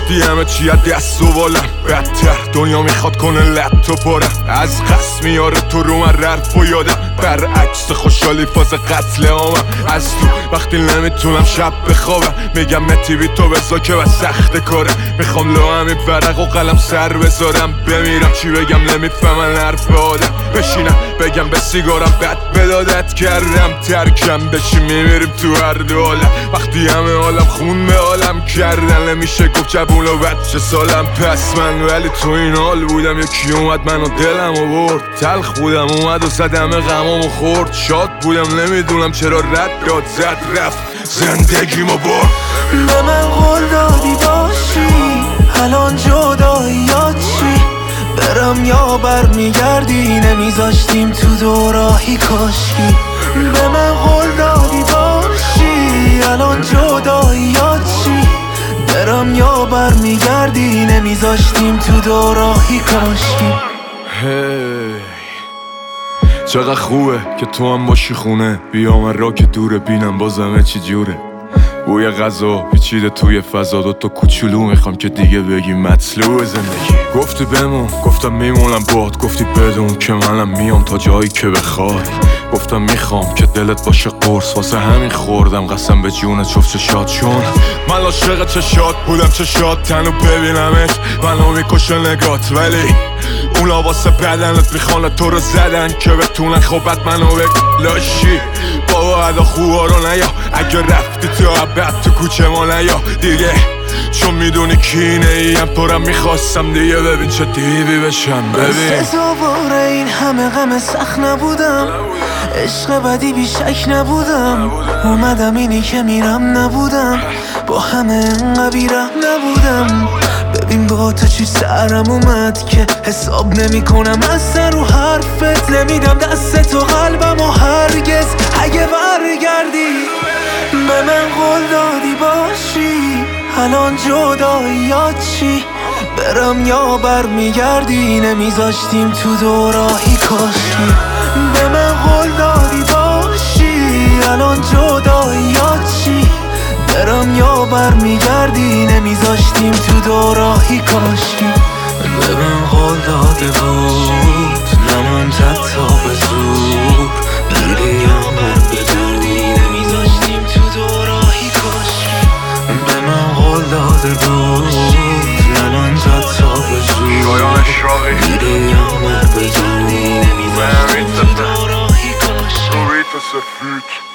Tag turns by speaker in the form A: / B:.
A: وقتی همه چی از دست و بالم بدتر دنیا میخواد کنه لط و پارم از قصد میاره تو رو من رفت و یادم برعکس خوشحالی فاز قتل عامم از تو وقتی نمیتونم شب بخوابم میگم متی بی تو بزا که و سخت کاره میخوام لو همین ورق و قلم سر بذارم بمیرم چی بگم نمیفهمن حرف آدم بشینم بگم به سیگارم بد بدادت کردم ترکم بشی میمیریم تو هر دو حالم وقتی همه حالم خون به حالم کردن نمیشه گفت جبون و بچه سالم پس من ولی تو این حال بودم یکی اومد منو دلم و برد تلخ بودم اومد و زدم غمامو خورد شاد بودم نمیدونم چرا رد داد زد رفت زندگیمو برد
B: به من قول دادی باشی الان جداییات چی برم یا برمیگردی نمیذاشتیم تو دوراهی کاشکی به من قول دادی باشی الان جداییات چی برم یا برمیگردی نمیذاشتیم تو دوراهی کاشکی
A: چقدر خوبه که تو هم باشی خونه بیا من را که دوره بینم بازمه چی جوره بوی غذا پیچیده توی فضا دوتا کوچولو میخوام که دیگه بگی مطلوب زندگی گفتی بمون گفتم میمونم باد گفتی بدون که منم میام تا جایی که بخوای گفتم میخوام که دلت باشه قرص واسه همین خوردم قسم به جون جفت چشات چون من عاشق چشات بودم چشات تنو ببینمت منو میکشه نگات ولی اونا واسه بدنت میخوانه تو رو زدن که بتونن خوبت منو بلاشی بابا ادا خوبا رو نیا اگه رفتی تو عبد تو کوچه ما نیا دیگه چون میدونی کینه ایم تو رو میخواستم دیگه ببین چه دیوی بشم ببین
B: سزاوار این همه غم سخت نبودم عشق بدی بیشک نبودم اومدم اینی که میرم نبودم با همه انقدر بیرم نبودم ببین با تو چی سرم اومد که حساب نمی کنم از سر رو حرفت نمیدم دست تو قلبم و هرگز اگه برگردی به من قول دادی باشی الان جداییات چی برم یا برمیگردی نمیذاشتیم تو دوراهی کاشکی به من قول دادی باشی الان جداییات چی برم یا برمیگردی نمیذاشتیم تو دوراهی کاشکی به من قول داده بود نمون تا به زور دیدی یا من بدونی نمیذاشتیم تو دوراهی کاشکی به من قول داده بود نمون تا به زور دیدی یا من بدونی نمیذاشتیم تو دوراهی کاشکی